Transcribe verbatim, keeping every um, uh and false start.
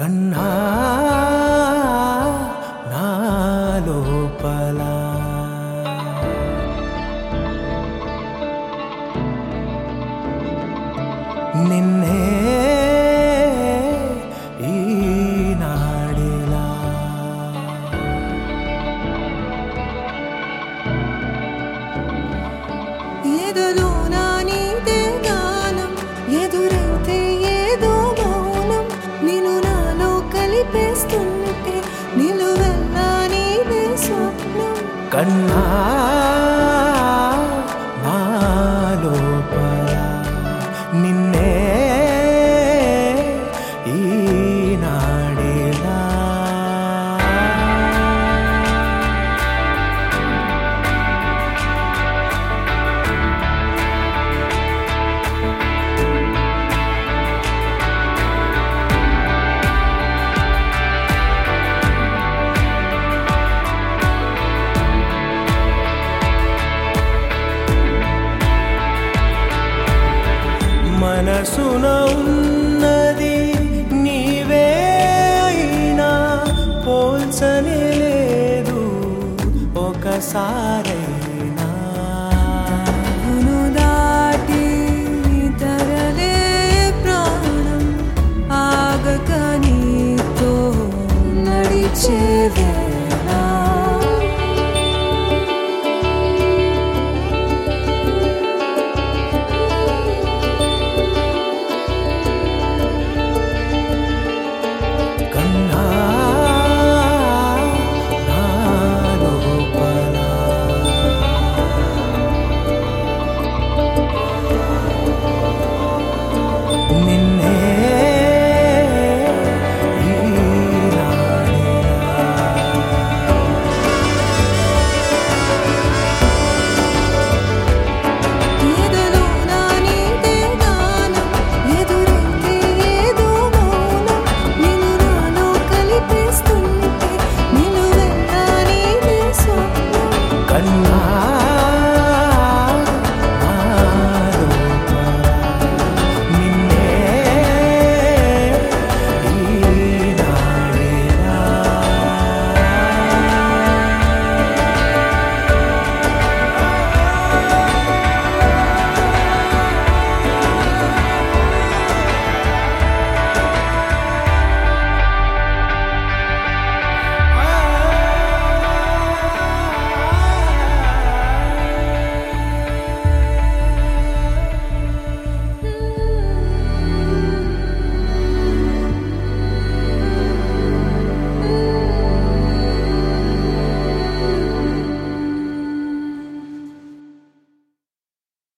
కన్నా నా లోపల నిన్నే ఈనాడిలా ఎదలో నా నీదే గానం ఎదురైతే ఏదో మౌనం నిన్ను నాలో కలిపేస్తుంటే నిలువెల్లా నీదే స్వప్నం కన్నా నా లోపల నిన్నే ఈనాడిలా మనసున ఉన్నది నీవే అయినా పోల్చనే లేదు ఒకసారైనా నువ్వు దాటి తరలే ప్రాణం ఆగక నీతో నడిచేవే